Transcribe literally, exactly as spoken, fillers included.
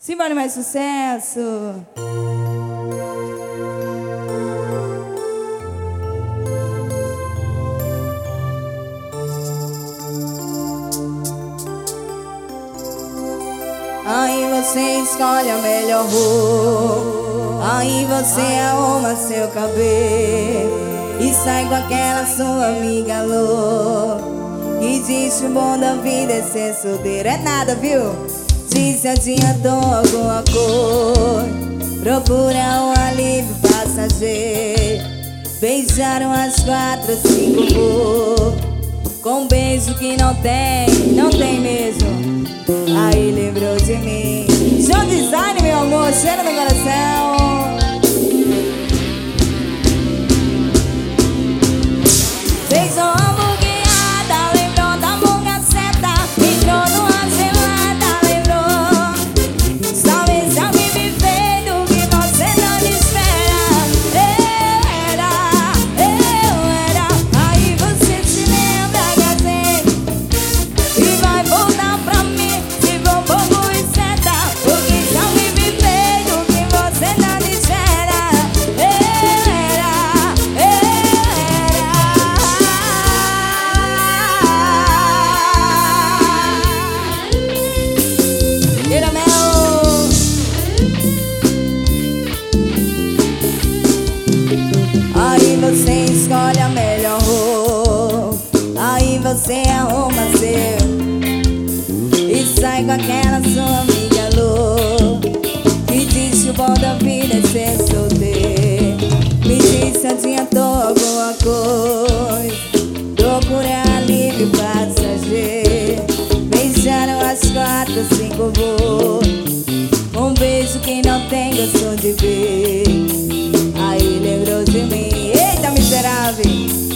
Simbora, mais sucesso. Aí você escolhe a melhor roupa, aí você arruma seu cabelo e sai com aquela sua amiga louca que diz que o bom da vida é ser solteiro. É nada, viu? Diz se adiantou alguma coisa, procura um alívio passageiro. Beijaram as quatro, cinco bocas, com um beijo que não tem, não tem mesmo. Aí lembrou de mim. Show Design, meu amor, cheira no coração. Fez uma hamburgueada, lembrou da mongaceta, entrou numa gelada, lembrou. Talvez alguém me fez do que você não espera. Eu era, eu era. Aí você se lembra que assim e vai voltar pra mim. Se for bobo e seta, porque se alguém me fez do que você não espera. Eu era, eu era. Era meu. Aí você escolhe a melhor roupa, aí você arruma seu e sai com aquela sua amiga louca que diz que o bom da vida é ser solteiro. Me diz se adiantou alguma coisa, procura alívio passageiro. Beijaram as quatro, cinco bocas, um beijo que não tem gosto de ver. Aí lembrou de mim. Eita, miserável.